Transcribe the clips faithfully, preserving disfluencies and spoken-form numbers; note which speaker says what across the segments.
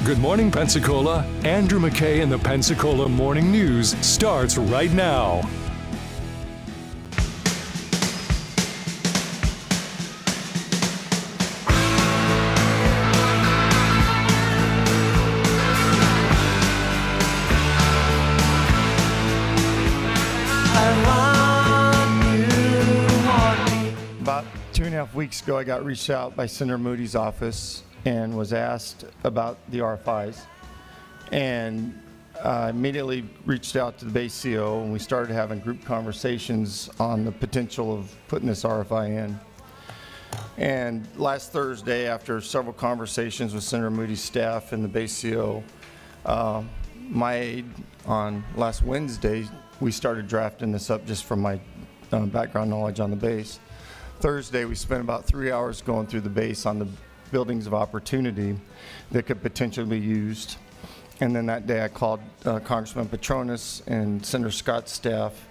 Speaker 1: Good morning, Pensacola. Andrew McKay and the Pensacola Morning News starts right now.
Speaker 2: About two and a half weeks ago, I got reached out by Senator Moody's office and was asked about the R F Is. And I immediately reached out to the base C O, and we started having group conversations on the potential of putting this R F I in. And last Thursday, after several conversations with Senator Moody's staff and the base C O, uh, my aide on last Wednesday, we started drafting this up just from my uh, background knowledge on the base. Thursday, we spent about three hours going through the base on the buildings of opportunity that could potentially be used. And then that day I called uh, Congressman Petronis and Senator Scott's staff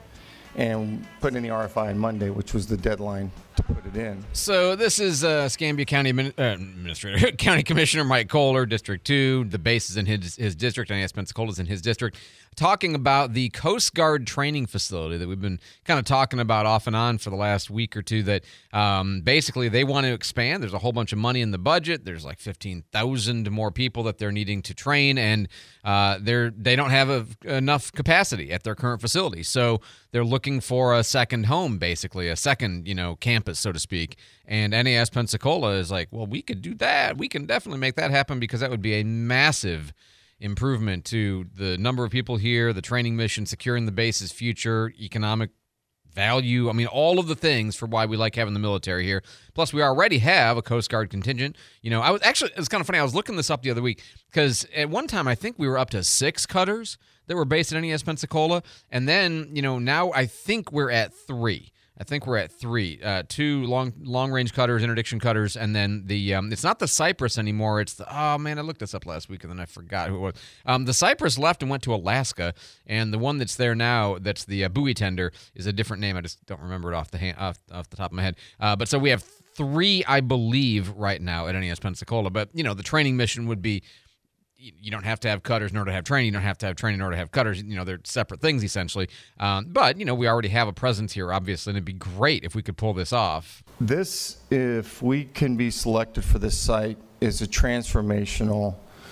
Speaker 2: and put in the R F I on Monday, which was the deadline to put it in.
Speaker 3: So this is uh, Escambia County Admin- uh, Administrator, County Commissioner Mike Kohler, District two. The base is in his, his district, and I guess Pensacola is in his district, talking about the Coast Guard training facility that we've been kind of talking about off and on for the last week or two, that um, basically they want to expand. There's a whole bunch of money in the budget. There's like fifteen thousand more people that they're needing to train, and uh, they're, they don't have a, enough capacity at their current facility. So they're looking for a second home, basically, a second, you know, campus, so to speak. And N A S Pensacola is like, well, we could do that. We can definitely make that happen, because that would be a massive improvement to the number of people here, the training mission, securing the base's future, economic value. I mean, all of the things for why we like having the military here. Plus, we already have a Coast Guard contingent. You know, I was actually, it was kind of funny. I was looking this up the other week, because at one time I think we were up to six cutters that were based at N E S Pensacola. And then, you know, now I think we're at three. I think we're at three, uh, two long long range cutters, interdiction cutters, and then the um, it's not the Cypress anymore. It's the oh man, I looked this up last week and then I forgot who it was. Um, the Cypress left and went to Alaska, and the one that's there now, that's the uh, buoy tender, is a different name. I just don't remember it off the hand, off, off the top of my head. Uh, but so we have three, I believe, right now at N E S Pensacola. But you know, the training mission would be, you don't have to have cutters in order to have training. You don't have to have training in order to have cutters. You know, they're separate things, essentially. Um, but, you know, we already have a presence here, obviously, and it'd be great if we could pull this off.
Speaker 2: This, if we can be selected for this site, is a transformational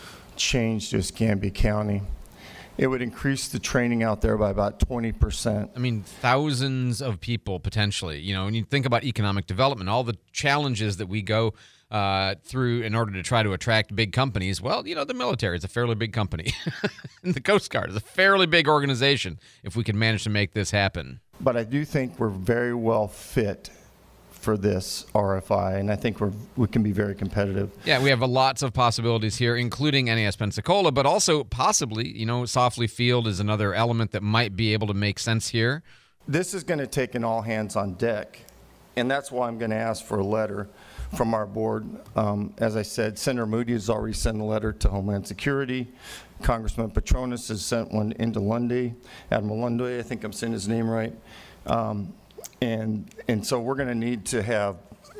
Speaker 2: change to Escambia County. It would increase the training out there by about twenty percent.
Speaker 3: I mean, thousands of people, potentially. You know, when you think about economic development, all the challenges that we go Uh, through in order to try to attract big companies. Well, you know, the military is a fairly big company. And the Coast Guard is a fairly big organization if we can manage to make this happen.
Speaker 2: But I do think we're very well fit for this R F I, and I think we're, we can be very competitive.
Speaker 3: Yeah, we have a lots of possibilities here, including N A S Pensacola, but also possibly, you know, Softly Field is another element that might be able to make sense here.
Speaker 2: This is going to take an all hands on deck, and that's why I'm going to ask for a letter from our board. Um, as I said, Senator Moody has already sent a letter to Homeland Security. Congressman Petronis has sent one into Lundy, Admiral Lundy, I think I'm saying his name right. Um, and and so we're going to need to have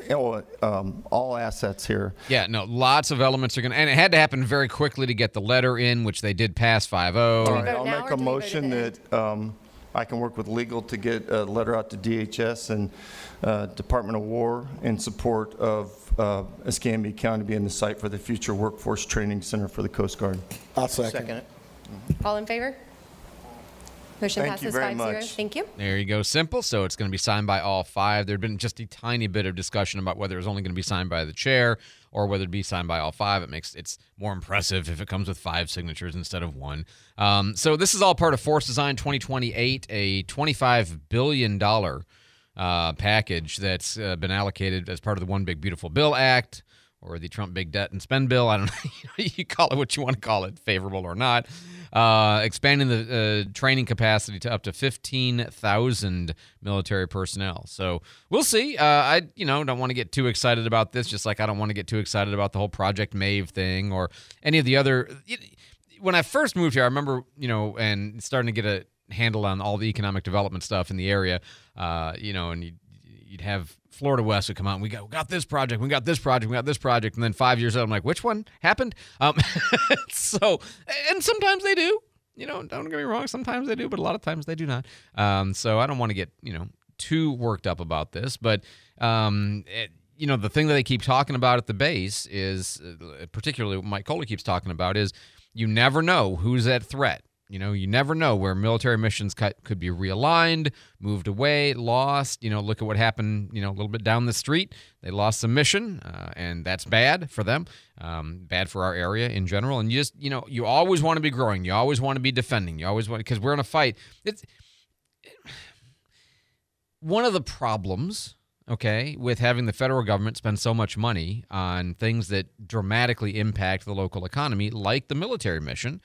Speaker 2: um, all assets here.
Speaker 3: Yeah, no, lots of elements are going to, and it had to happen very quickly to get the letter in, which they did pass five oh.
Speaker 2: All right, I'll make a motion that um, I can work with legal to get a letter out to D H S and uh, Department of War in support of uh, Escambia County being the site for the future workforce training center for the Coast Guard.
Speaker 4: I'll second.
Speaker 5: Second it.
Speaker 6: All in favor? Motion
Speaker 2: Thank you
Speaker 6: passes
Speaker 2: very
Speaker 6: five zero.
Speaker 2: much.
Speaker 6: Thank you.
Speaker 3: There you go. Simple. So it's going to be signed by all five. There'd been just a tiny bit of discussion about whether it was only going to be signed by the chair or whether it'd be signed by all five. It makes it's more impressive if it comes with five signatures instead of one. Um, so this is all part of Force Design twenty twenty-eight, a twenty-five billion dollars uh, package that's uh, been allocated as part of the One Big Beautiful Bill Act, or the Trump Big Debt and Spend Bill. I don't know. You call it what you want to call it, favorable or not. Uh, expanding the uh, training capacity to up to fifteen thousand military personnel. So we'll see. Uh, I, you know, don't want to get too excited about this, just like I don't want to get too excited about the whole Project Maeve thing or any of the other. When I first moved here, I remember, you know, and starting to get a handle on all the economic development stuff in the area, uh, you know, and you, you'd have Florida West would come out and we got, we got this project, we got this project, we got this project. And then five years out, I'm like, which one happened? Um, so, and sometimes they do, you know, don't get me wrong. Sometimes they do, but a lot of times they do not. Um, so I don't want to get, you know, too worked up about this, but, um, it, you know, the thing that they keep talking about at the base is, uh, particularly what Mike Kohler keeps talking about, is you never know who's at threat. You know, you never know where military missions could be realigned, moved away, lost. You know, look at what happened, you know, a little bit down the street. They lost some mission, uh, and that's bad for them, um, bad for our area in general. And you just, you know, you always want to be growing. You always want to be defending. You always want, because we're in a fight. It's one of the problems, okay, with having the federal government spend so much money on things that dramatically impact the local economy, like the military mission,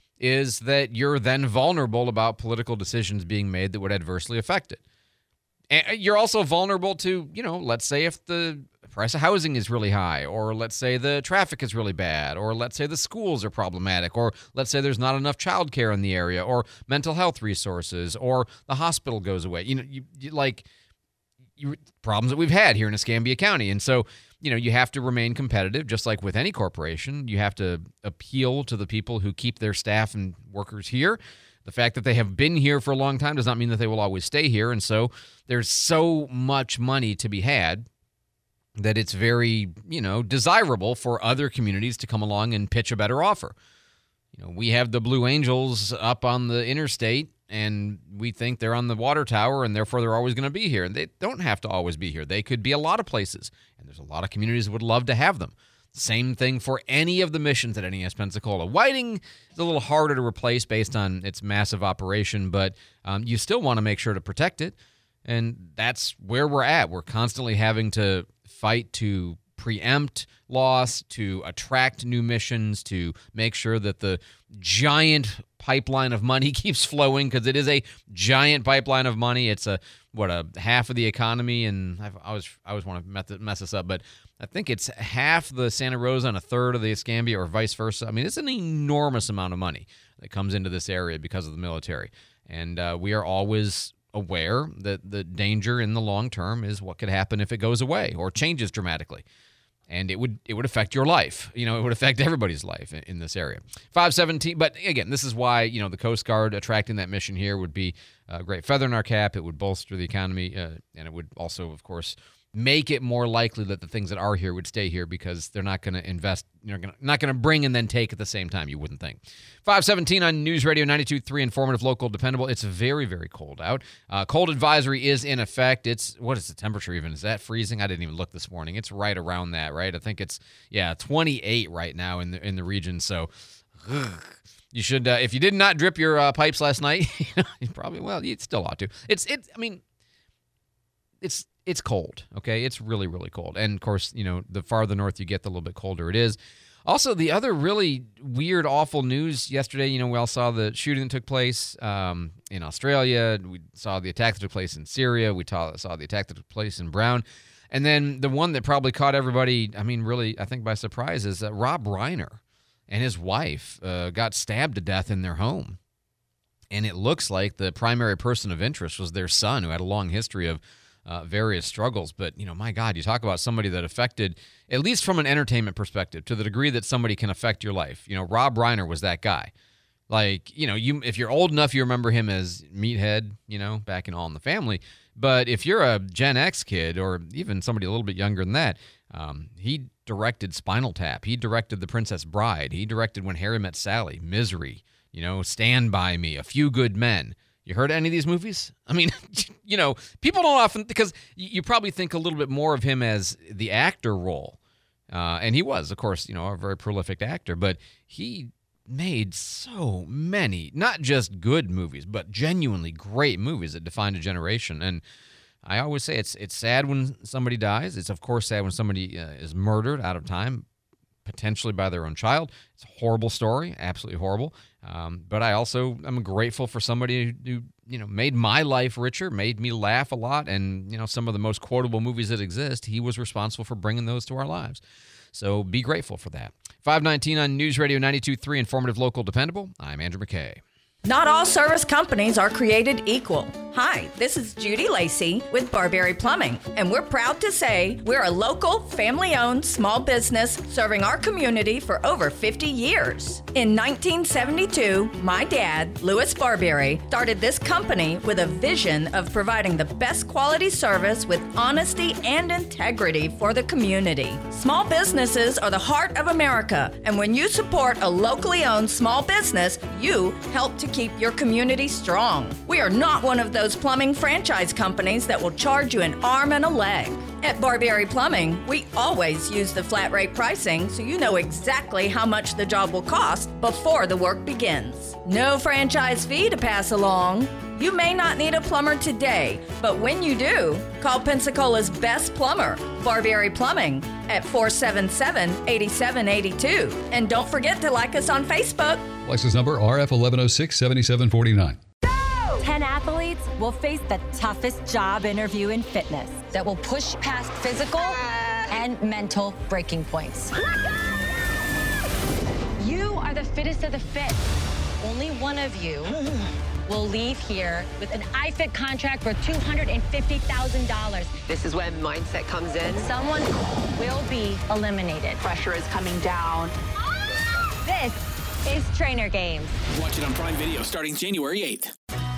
Speaker 3: is that you're then vulnerable about political decisions being made that would adversely affect it. And you're also vulnerable to, you know, let's say if the price of housing is really high, or let's say the traffic is really bad, or let's say the schools are problematic, or let's say there's not enough childcare in the area, or mental health resources, or the hospital goes away. You know, you, you like you, problems that we've had here in Escambia County. And so, you know, you have to remain competitive, just like with any corporation. You have to appeal to the people who keep their staff and workers here. The fact that they have been here for a long time does not mean that they will always stay here. And so there's so much money to be had that it's very, you know, desirable for other communities to come along and pitch a better offer. You know, we have the Blue Angels up on the interstate, and we think they're on the water tower, and therefore they're always going to be here. And they don't have to always be here. They could be a lot of places, and there's a lot of communities that would love to have them. Same thing for any of the missions at N E S Pensacola. Whiting is a little harder to replace based on its massive operation, but um, you still want to make sure to protect it, and that's where we're at. We're constantly having to fight to preempt loss, to attract new missions, to make sure that the giant pipeline of money keeps flowing, because it is a giant pipeline of money. It's a what a half of the economy, and I've, I always I always want to mess this up, but I think it's half the Santa Rosa and a third of the Escambia, or vice versa. I mean, it's an enormous amount of money that comes into this area because of the military, and uh, we are always aware that the danger in the long term is what could happen if it goes away or changes dramatically. And it would it would affect your life. You know, it would affect everybody's life in, in this area. five seventeen, but again, this is why, you know, the Coast Guard attracting that mission here would be a great feather in our cap. It would bolster the economy, uh, and it would also, of course, make it more likely that the things that are here would stay here, because they're not going to invest, you know, not going to bring and then take at the same time, you wouldn't think. five seventeen on News Radio ninety-two point three, informative, local, dependable. It's very, very cold out. Uh, cold advisory is in effect. It's, what is the temperature even? Is that freezing? I didn't even look this morning. It's right around that, right? I think it's, yeah, twenty-eight right now in the in the region. So, ugh. You should, uh, if you did not drip your uh, pipes last night, you probably, well, you still ought to. It's, it, I mean, it's, It's cold, okay? It's really, really cold. And, of course, you know, the farther north you get, the little bit colder it is. Also, the other really weird, awful news yesterday, you know, we all saw the shooting that took place um, in Australia. We saw the attack that took place in Syria. We saw, saw the attack that took place in Brown. And then the one that probably caught everybody, I mean, really, I think by surprise, is uh, Rob Reiner and his wife uh, got stabbed to death in their home. And it looks like the primary person of interest was their son, who had a long history of Uh, various struggles. But, you know, my God, you talk about somebody that affected, at least from an entertainment perspective, to the degree that somebody can affect your life. You know, Rob Reiner was that guy. Like, you know, you if you're old enough, you remember him as Meathead, you know, back in All in the Family. But if you're a Gen X kid, or even somebody a little bit younger than that, um, he directed Spinal Tap. He directed The Princess Bride. He directed When Harry Met Sally, Misery, you know, Stand By Me, A Few Good Men. You heard of any of these movies? I mean, you know, people don't often, because you probably think a little bit more of him as the actor role. Uh, and he was, of course, you know, a very prolific actor, but he made so many, not just good movies, but genuinely great movies that defined a generation. And I always say it's it's sad when somebody dies. It's, of course, sad when somebody uh, is murdered out of time, potentially by their own child. It's a horrible story, absolutely horrible. Um, but I also am grateful for somebody who, you know, made my life richer, made me laugh a lot, and, you know, some of the most quotable movies that exist, he was responsible for bringing those to our lives. So be grateful for that. five nineteen on News Radio ninety-two point three, informative, local, dependable. I'm Andrew McKay.
Speaker 4: Not all service companies are created equal. Hi, this is Judy Lacey with Barberry Plumbing, and we're proud to say we're a local, family-owned small business serving our community for over fifty years. In nineteen seventy-two, my dad, Louis Barberry, started this company with a vision of providing the best quality service with honesty and integrity for the community. Small businesses are the heart of America, and when you support a locally owned small business, you help to keep your community strong. We are not one of those plumbing franchise companies that will charge you an arm and a leg. At Barberry Plumbing, we always use the flat rate pricing so you know exactly how much the job will cost before the work begins. No franchise fee to pass along. You may not need a plumber today, but when you do, call Pensacola's best plumber, Barberry Plumbing, at four seven seven, eight seven eight two. And don't forget to like us on Facebook.
Speaker 5: License number R F eleven oh six, seventy-seven forty-nine.
Speaker 7: ten athletes will face the toughest job interview in fitness
Speaker 8: that will push past physical and mental breaking points. You are the fittest of the fit. Only one of you will leave here with an I F I T contract for two hundred fifty thousand dollars.
Speaker 9: This is when mindset comes in.
Speaker 8: Someone will be eliminated.
Speaker 9: Pressure is coming down.
Speaker 8: This is Trainer Games.
Speaker 10: Watch it on Prime Video starting January eighth.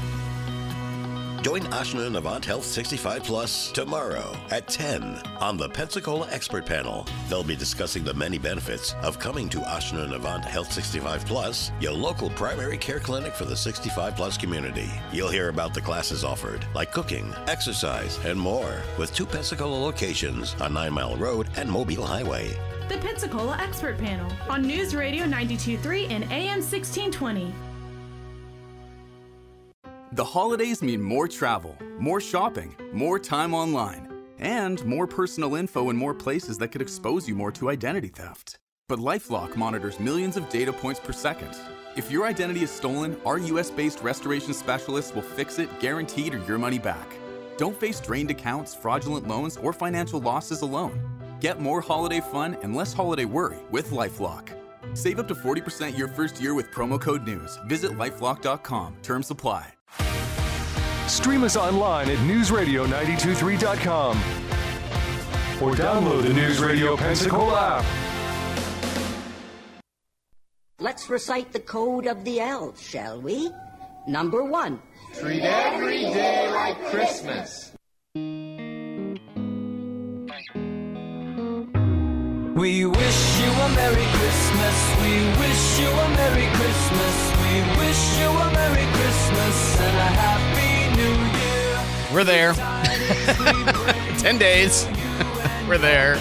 Speaker 11: Join Ashna and Avant Health sixty-five Plus tomorrow at ten on the Pensacola Expert Panel. They'll be discussing the many benefits of coming to Ashna and Avant Health sixty-five Plus, your local primary care clinic for the sixty-five plus community. You'll hear about the classes offered, like cooking, exercise, and more, with two Pensacola locations on Nine Mile Road and Mobile Highway.
Speaker 12: The Pensacola Expert Panel on News Radio ninety-two point three and A M sixteen twenty.
Speaker 13: The holidays mean more travel, more shopping, more time online, and more personal info in more places that could expose you more to identity theft. But LifeLock monitors millions of data points per second. If your identity is stolen, our U S-based restoration specialists will fix it, guaranteed, or your money back. Don't face drained accounts, fraudulent loans, or financial losses alone. Get more holiday fun and less holiday worry with LifeLock. Save up to forty percent your first year with promo code NEWS. Visit lifelock dot com. Terms apply.
Speaker 1: Stream us online at news radio nine two three dot com or download the News Radio Pensacola app.
Speaker 14: Let's recite the code of the elves, shall we? Number one.
Speaker 15: Treat every day like Christmas.
Speaker 16: We wish you a Merry Christmas. We wish you a Merry Christmas. We wish you a Merry Christmas and a Happy New Year.
Speaker 3: We're there. Ten days. We're there.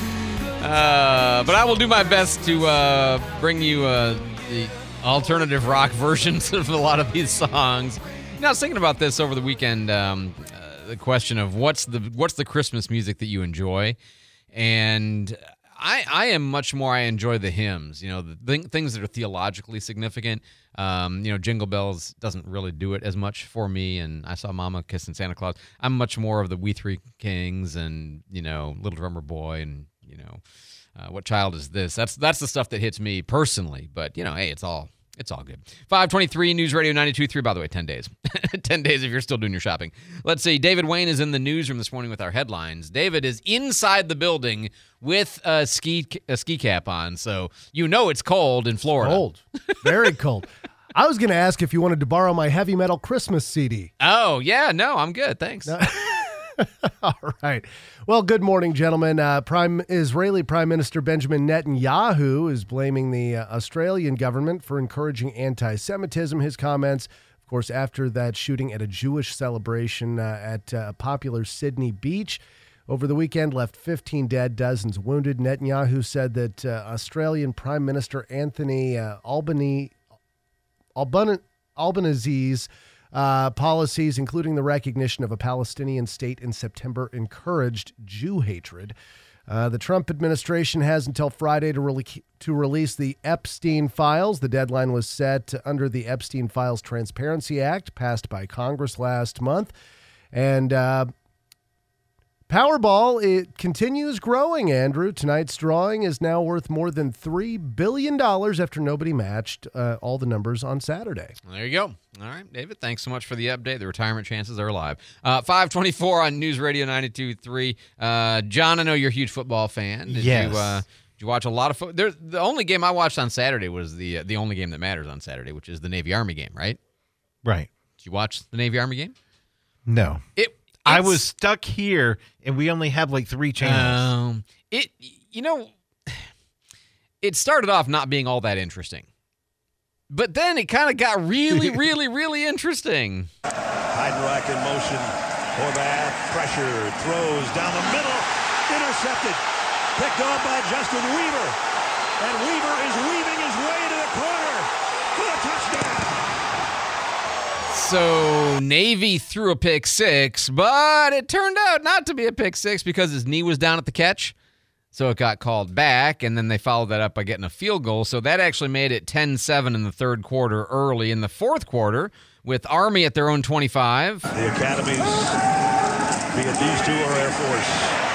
Speaker 3: Uh, but I will do my best to uh, bring you uh, the alternative rock versions of a lot of these songs. You know, I was thinking about this over the weekend. Um, uh, the question of what's the what's the Christmas music that you enjoy, and I, I am much more, I enjoy the hymns, you know, the th- things that are theologically significant. Um, you know, Jingle Bells doesn't really do it as much for me, and I Saw Mama Kissing Santa Claus. I'm much more of the We Three Kings and, you know, Little Drummer Boy and, you know, uh, What Child Is This? That's that's the stuff that hits me personally, but, you know, hey, it's all It's all good. five twenty-three News Radio ninety-two point three. By the way, ten days. ten days if you're still doing your shopping. Let's see. David Wayne is in the newsroom this morning with our headlines. David is inside the building with a ski a ski cap on, so you know it's cold in Florida.
Speaker 17: Cold. Very cold. I was going to ask if you wanted to borrow my heavy metal Christmas C D.
Speaker 3: Oh, yeah. No, I'm good. Thanks.
Speaker 17: No. All right. Well, good morning, gentlemen. Uh, Prime Israeli Prime Minister Benjamin Netanyahu is blaming the uh, Australian government for encouraging anti-Semitism. His comments, of course, after that shooting at a Jewish celebration uh, at uh, a popular Sydney beach over the weekend left fifteen dead, dozens wounded. Netanyahu said that uh, Australian Prime Minister Anthony uh, Albany, Alban- Albanese's Uh, policies, including the recognition of a Palestinian state in September, encouraged Jew hatred. Uh, the Trump administration has until Friday to, re- to release the Epstein files. The deadline was set under the Epstein Files Transparency Act, passed by Congress last month. And uh, Powerball, it continues growing, Andrew. Tonight's drawing is now worth more than three billion dollars after nobody matched uh, all the numbers on Saturday.
Speaker 3: There you go. All right, David, thanks so much for the update. The retirement chances are alive. Uh, five twenty-four on News Radio ninety-two point three. Uh, John, I know you're a huge football fan. Did
Speaker 18: Yes.
Speaker 3: You, uh, did you watch a lot of football? The only game I watched on Saturday was the uh, the only game that matters on Saturday, which is the Navy-Army game, right?
Speaker 18: Right.
Speaker 3: Did you watch the Navy-Army game?
Speaker 18: No.
Speaker 3: It.
Speaker 18: I
Speaker 3: It's-
Speaker 18: was stuck here, and we only have like three channels.
Speaker 3: Um, it, you know, it started off not being all that interesting, but then it kind of got really, really, really interesting.
Speaker 19: Heidenreich in motion. Horvath, pressure, throws down the middle, intercepted, picked off by Justin Weaver, and Weaver is weaving his way to the corner for a touchdown.
Speaker 3: So Navy threw a pick six, but it turned out not to be a pick six because his knee was down at the catch. So it got called back, and then they followed that up by getting a field goal. So that actually made it ten seven in the third quarter early. In the fourth quarter, with Army at their own twenty-five.
Speaker 19: The academies, be it these two or Air Force,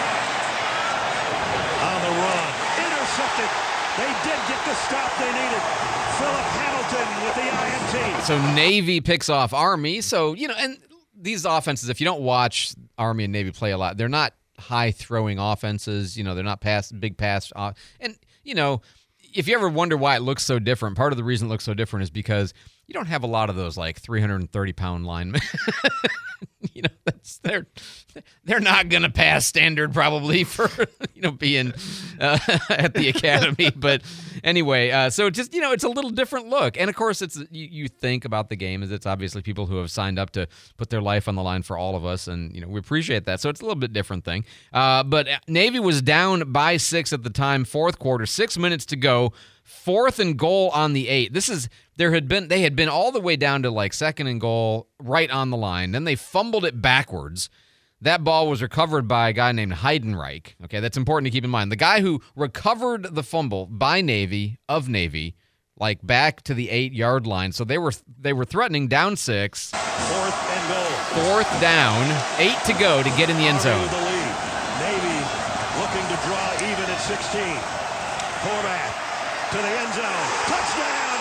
Speaker 19: on the run, intercepted. They did get the stop they needed. Philip Hamilton with the I N T.
Speaker 3: So Navy picks off Army. So, you know, and these offenses, if you don't watch Army and Navy play a lot, they're not high-throwing offenses. You know, they're not pass, big pass. Uh, and, you know, if you ever wonder why it looks so different, part of the reason it looks so different is because you don't have a lot of those, like, three hundred thirty pound linemen. You know, that's, they're they're not going to pass standard probably for, you know, being uh, at the academy. But anyway, uh, so just, you know, it's a little different look. And, of course, it's you, you think about the game as it's obviously people who have signed up to put their life on the line for all of us. And, you know, we appreciate that. So it's a little bit different thing. Uh, but Navy was down by six at the time, fourth quarter, six minutes to go. Fourth and goal on the eight. This is there had been they had been all the way down to like second and goal, right on the line. Then they fumbled it backwards. That ball was recovered by a guy named Heidenreich. Okay, that's important to keep in mind. The guy who recovered the fumble by Navy of Navy, like back to the eight yard line. So they were they were threatening down six.
Speaker 19: Fourth and goal.
Speaker 3: Fourth down, eight to go to get in the end zone.
Speaker 19: The lead. Navy looking to draw even at sixteen. Horvath to the end zone. Touchdown,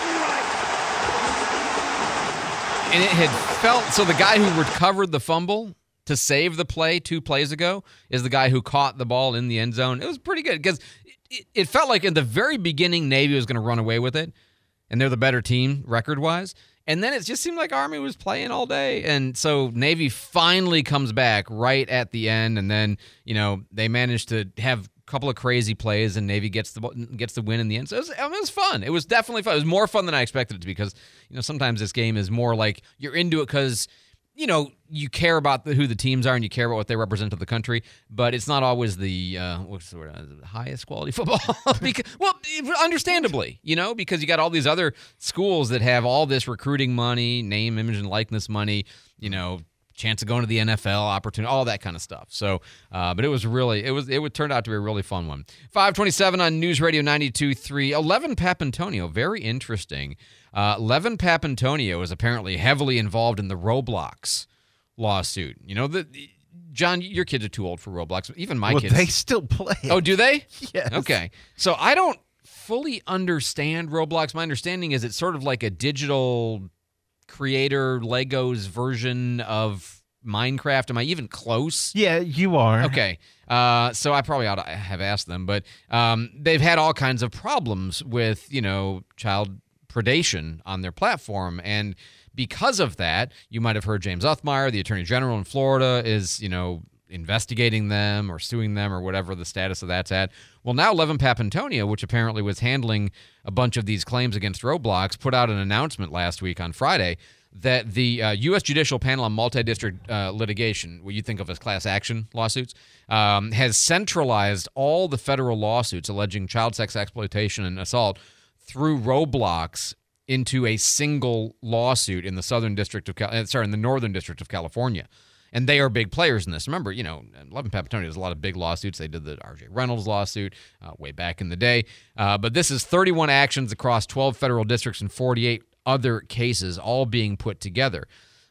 Speaker 19: Heidenreich.
Speaker 3: And it had felt, so the guy who recovered the fumble to save the play two plays ago is the guy who caught the ball in the end zone. It was pretty good because it, it felt like in the very beginning Navy was going to run away with it, and they're the better team record-wise. And then it just seemed like Army was playing all day. And so Navy finally comes back right at the end, and then, you know, they managed to have couple of crazy plays, and Navy gets the gets the win in the end. So it was, I mean, it was fun. It was definitely fun. It was more fun than I expected it to be because, you know, sometimes this game is more like you're into it because, you know, you care about the, who the teams are and you care about what they represent to the country, but it's not always the uh, what's the word, uh, highest quality football. because, well, understandably, you know, because you got all these other schools that have all this recruiting money, name, image, and likeness money, you know, chance of going to the N F L, opportunity, all that kind of stuff. So, uh, but it was really, it was, it would turn out to be a really fun one. five twenty-seven on News Radio ninety-two point three. Levin Papantonio, very interesting. Uh, Levin Papantonio is apparently heavily involved in the Roblox lawsuit. You know, the John, your kids are too old for Roblox. Even my
Speaker 18: well,
Speaker 3: kids.
Speaker 18: they still play it.
Speaker 3: Oh, do they?
Speaker 18: Yes.
Speaker 3: Okay. So I don't fully understand Roblox. My understanding is it's sort of like a digital creator Legos version of Minecraft. Am I even close?
Speaker 18: Yeah, you are.
Speaker 3: Okay. Uh, so I probably ought to have asked them, but um, they've had all kinds of problems with, you know, child predation on their platform. And because of that, you might have heard James Uthmeyer, the Attorney General in Florida, is, you know, investigating them or suing them or whatever the status of that's at. Well, now Levin Papantonio, which apparently was handling a bunch of these claims against Roblox, put out an announcement last week on Friday that the uh, U S Judicial Panel on Multi-District uh, Litigation, what you think of as class action lawsuits, um, has centralized all the federal lawsuits alleging child sex exploitation and assault through Roblox into a single lawsuit in the Southern District of Cal- sorry, in the Northern District of California. And they are big players in this. Remember, you know, Levin Papantonio has a lot of big lawsuits. They did the R J Reynolds lawsuit uh, way back in the day. Uh, but this is thirty-one actions across twelve federal districts and forty-eight other cases all being put together.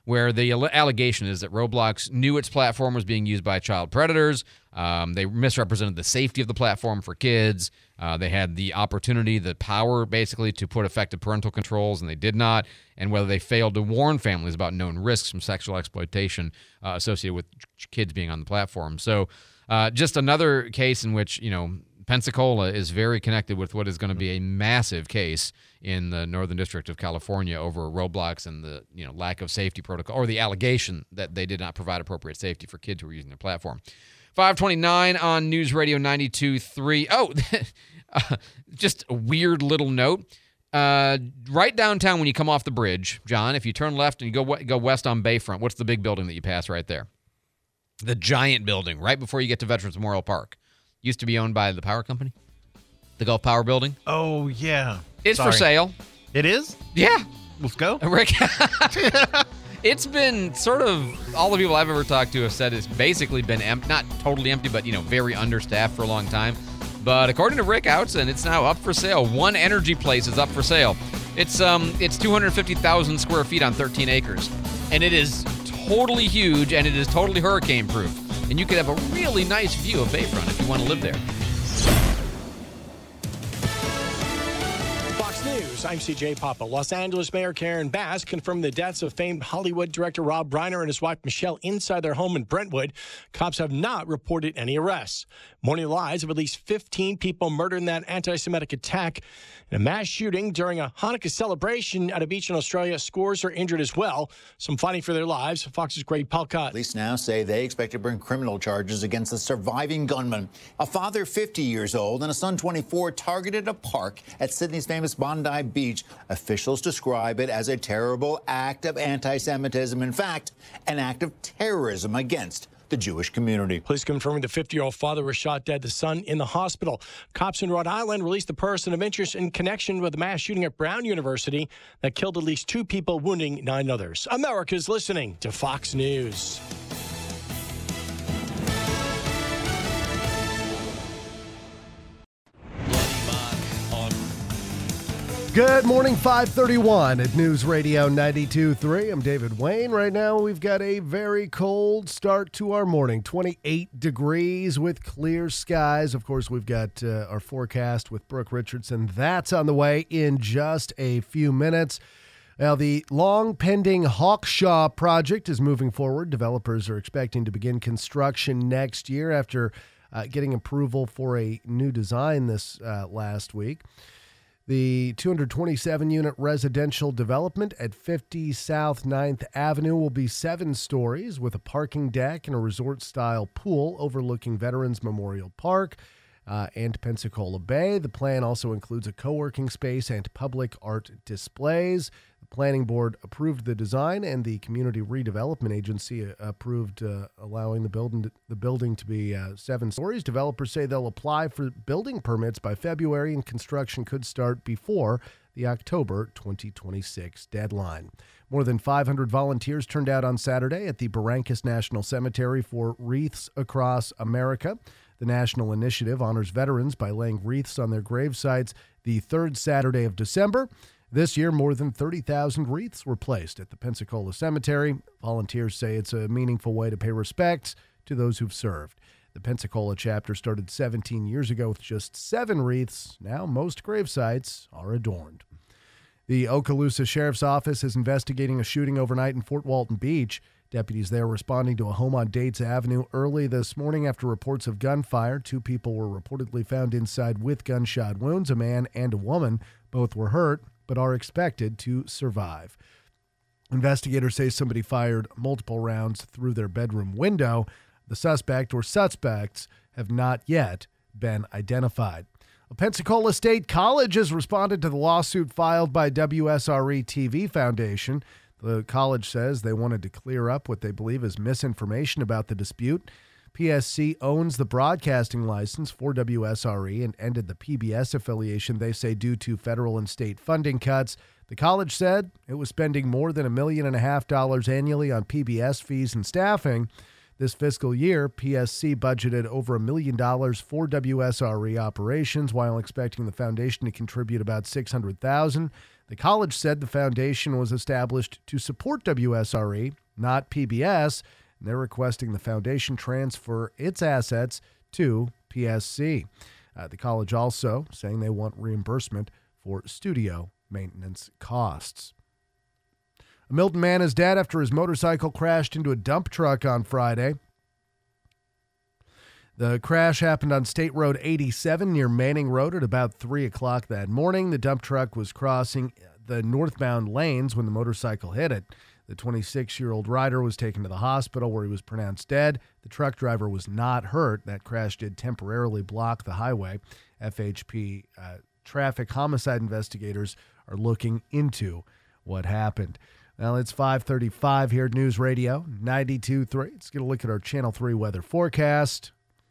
Speaker 3: where the alle- allegation is that Roblox knew its platform was being used by child predators. Um, they misrepresented the safety of the platform for kids. Uh, they had the opportunity, the power, basically, to put effective parental controls, and they did not. And whether they failed to warn families about known risks from sexual exploitation uh, associated with ch- kids being on the platform. So uh, just another case in which, you know, Pensacola is very connected with what is going to be a massive case in the Northern District of California over Roblox and the, you know, lack of safety protocol, or the allegation that they did not provide appropriate safety for kids who were using their platform. five twenty-nine on News Radio ninety-two point three. Oh, uh, just a weird little note. Uh, right downtown when you come off the bridge, John, if you turn left and you go go west on Bayfront, what's the big building that you pass right there? The giant building right before you get to Veterans Memorial Park. Used to be owned by the power company, the Gulf Power Building.
Speaker 18: Oh, yeah.
Speaker 3: It's
Speaker 18: Sorry.
Speaker 3: for sale.
Speaker 18: It is?
Speaker 3: Yeah.
Speaker 18: Let's go.
Speaker 3: Rick, it's been sort of, all the people I've ever talked to have said it's basically been empty, not totally empty, but, you know, very understaffed for a long time. But according to Rick Outson, it's now up for sale. One Energy Place is up for sale. It's um, it's two hundred fifty thousand square feet on thirteen acres. And it is totally huge, and it is totally hurricane-proof. And you could have a really nice view of Bayfront if you want to live there.
Speaker 20: Fox News, I'm C J Papa. Los Angeles Mayor Karen Bass confirmed the deaths of famed Hollywood director Rob Reiner and his wife Michelle inside their home in Brentwood. Cops have not reported any arrests. Morning lies of at least fifteen people murdered in that anti-Semitic attack. In a mass shooting during a Hanukkah celebration at a beach in Australia, scores are injured as well. Some fighting for their lives. Fox's Greg Palcott.
Speaker 21: Police now say they expect to bring criminal charges against the surviving gunman. A father fifty years old and a son twenty-four targeted a park at Sydney's famous Bondi Beach. Officials describe it as a terrible act of anti-Semitism. In fact, an act of terrorism against the Jewish community.
Speaker 20: Police confirming the fifty-year-old father was shot dead, the son in the hospital. Cops in Rhode Island released the person of interest in connection with the mass shooting at Brown University that killed at least two people, wounding nine others. America's listening to Fox News.
Speaker 17: Good morning, five thirty-one at News Radio ninety-two point three. I'm David Wayne. Right now, we've got a very cold start to our morning. twenty-eight degrees with clear skies. Of course, we've got uh, our forecast with Brooke Richardson. That's on the way in just a few minutes. Now, the long-pending Hawkshaw project is moving forward. Developers are expecting to begin construction next year after uh, getting approval for a new design this uh, last week. The two hundred twenty-seven unit residential development at fifty South ninth Avenue will be seven stories with a parking deck and a resort-style pool overlooking Veterans Memorial Park uh, and Pensacola Bay. The plan also includes a co-working space and public art displays. The Planning Board approved the design, and the Community Redevelopment Agency approved uh, allowing the building, the building to be uh, seven stories. Developers say they'll apply for building permits by February, and construction could start before the October twenty twenty-six deadline. More than five hundred volunteers turned out on Saturday at the Barrancas National Cemetery for Wreaths Across America. The national initiative honors veterans by laying wreaths on their grave sites the third Saturday of December. This year, more than thirty thousand wreaths were placed at the Pensacola Cemetery. Volunteers say it's a meaningful way to pay respects to those who've served. The Pensacola chapter started seventeen years ago with just seven wreaths. Now most grave sites are adorned. The Okaloosa Sheriff's Office is investigating a shooting overnight in Fort Walton Beach. Deputies there responding to a home on Dates Avenue early this morning after reports of gunfire. Two people were reportedly found inside with gunshot wounds, a man and a woman. Both were hurt, but are expected to survive. Investigators say somebody fired multiple rounds through their bedroom window. The suspect or suspects have not yet been identified. Pensacola State College has responded to the lawsuit filed by W S R E T V Foundation. The college says they wanted to clear up what they believe is misinformation about the dispute. P S C owns the broadcasting license for W S R E and ended the P B S affiliation, they say, due to federal and state funding cuts. The college said it was spending more than a million and a half dollars annually on P B S fees and staffing. This fiscal year, P S C budgeted over a million dollars for W S R E operations while expecting the foundation to contribute about six hundred thousand dollars. The college said the foundation was established to support W S R E, not P B S, and they're requesting the foundation transfer its assets to P S C. Uh, the college also saying they want reimbursement for studio maintenance costs. A Milton man is dead after his motorcycle crashed into a dump truck on Friday. The crash happened on State Road eighty-seven near Manning Road at about three o'clock that morning. The dump truck was crossing the northbound lanes when the motorcycle hit it. The twenty-six-year-old rider was taken to the hospital where he was pronounced dead. The truck driver was not hurt. That crash did temporarily block the highway. F H P uh, traffic homicide investigators are looking into what happened. Well, it's five thirty-five here at News Radio ninety-two point three. Let's get a look at our Channel three weather forecast.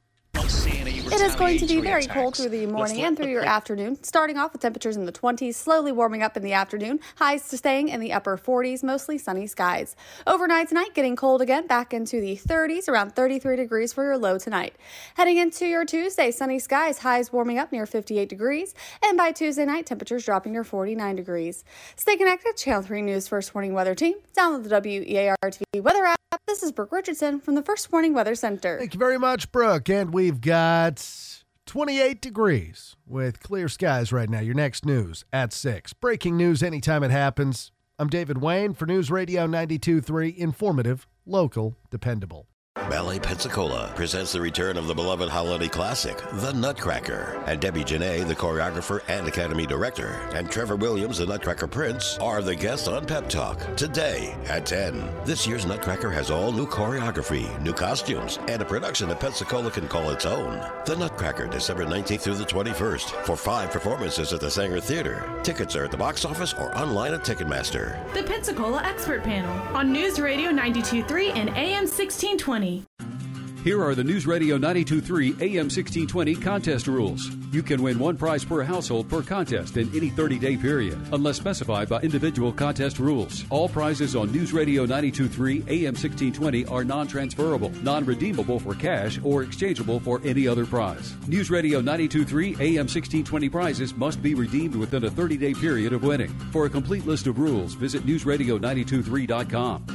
Speaker 2: It is going to be very cold through the morning and through your afternoon, starting off with temperatures in the twenties, slowly warming up in the afternoon, highs to staying in the upper forties, mostly sunny skies. Overnight tonight, getting cold again, back into the thirties, around thirty-three degrees for your low tonight. Heading into your Tuesday, sunny skies, highs warming up near fifty-eight degrees, and by Tuesday night, temperatures dropping near forty-nine degrees. Stay connected, Channel three News First Warning Weather Team. Download the W E A R T V weather app. This is Brooke Richardson from the First Warning Weather Center.
Speaker 17: Thank you very much, Brooke. And we've got twenty-eight degrees with clear skies right now. Your next news at six. Breaking news anytime it happens. I'm David Wayne for News Radio ninety-two point three. Informative, local, dependable.
Speaker 11: Ballet Pensacola presents the return of the beloved holiday classic, The Nutcracker. And Debbie Janae, the choreographer and Academy Director, and Trevor Williams, the Nutcracker Prince, are the guests on Pep Talk today at ten. This year's Nutcracker has all new choreography, new costumes, and a production that Pensacola can call its own. The Nutcracker, December nineteenth through the twenty-first, for five performances at the Sanger Theater. Tickets are at the box office or online at Ticketmaster.
Speaker 12: The Pensacola Expert Panel on News Radio ninety-two point three and A M sixteen twenty.
Speaker 5: Here are the News Radio ninety-two point three A M sixteen twenty contest rules. You can win one prize per household per contest in any thirty-day period, unless specified by individual contest rules. All prizes on News Radio ninety-two point three A M sixteen twenty are non-transferable, non-redeemable for cash, or exchangeable for any other prize. News Radio ninety-two point three A M sixteen twenty prizes must be redeemed within a thirty-day period of winning. For a complete list of rules, visit news radio ninety-two point three dot com.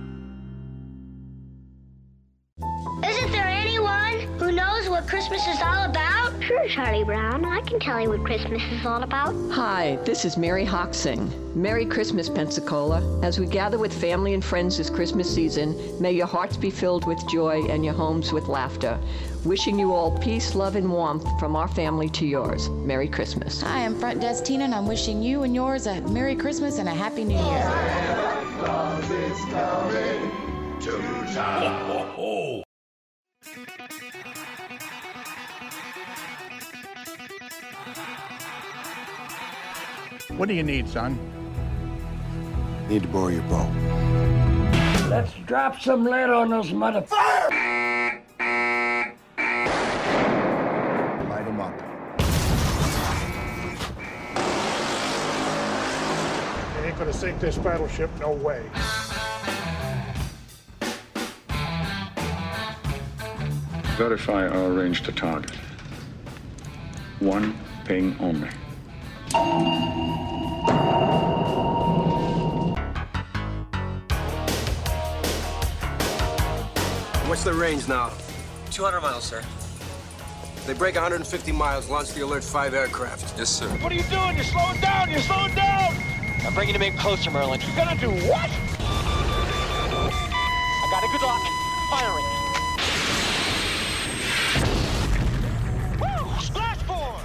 Speaker 22: Isn't there anyone who knows what Christmas is all about?
Speaker 23: Sure, Charlie Brown. I can tell you what Christmas is all about.
Speaker 24: Hi, this is Mary Hoxing. Merry Christmas, Pensacola. As we gather with family and friends this Christmas season, may your hearts be filled with joy and your homes with laughter. Wishing you all peace, love, and warmth from our family to yours. Merry Christmas.
Speaker 25: Hi, I'm Front Desk Tina, and I'm wishing you and yours a Merry Christmas and a Happy New Year.
Speaker 16: Santa Claus is coming to town. Ho, ho, ho.
Speaker 26: What do you need, son?
Speaker 27: Need to borrow your bow.
Speaker 28: Let's drop some lead on those motherfuckers.
Speaker 27: Light them up.
Speaker 26: They ain't gonna sink this battleship, no way.
Speaker 29: Verify our range to target. One ping only.
Speaker 30: What's the range now? two hundred miles, sir. They break one hundred fifty miles, launch the Alert five aircraft. Yes, sir.
Speaker 19: What are you doing? You're slowing down! You're slowing down!
Speaker 30: I'm bringing him in closer, Merlin.
Speaker 19: You're gonna do what?
Speaker 30: I got a good lock. Firing.
Speaker 19: Woo! Splash forward!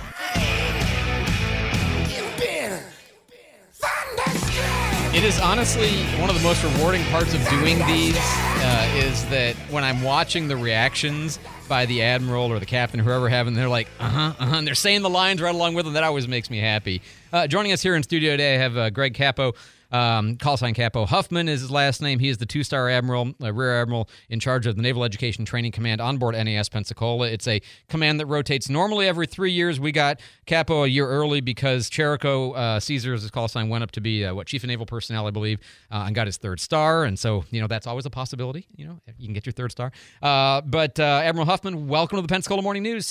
Speaker 19: You've been thunderstruck!
Speaker 3: It is honestly one of the most rewarding parts of doing these uh, is that when I'm watching the reactions by the admiral or the captain, whoever having, they're like, uh-huh, uh-huh, and they're saying the lines right along with them. That always makes me happy. Uh, joining us here in studio today, I have uh, Greg Capo, um, call sign Capo. Huffman is his last name. He is the two-star admiral, uh, rear admiral in charge of the Naval Education Training Command on board N A S Pensacola. It's a command that rotates normally every three years. We got Capo a year early because Cherico uh, Caesar, his call sign, went up to be, uh, what, Chief of Naval Personnel, I believe, uh, and got his third star. And so, you know, that's always a possibility. You know, you can get your third star. Uh, but uh, Admiral Huffman, welcome to the Pensacola Morning News, sir.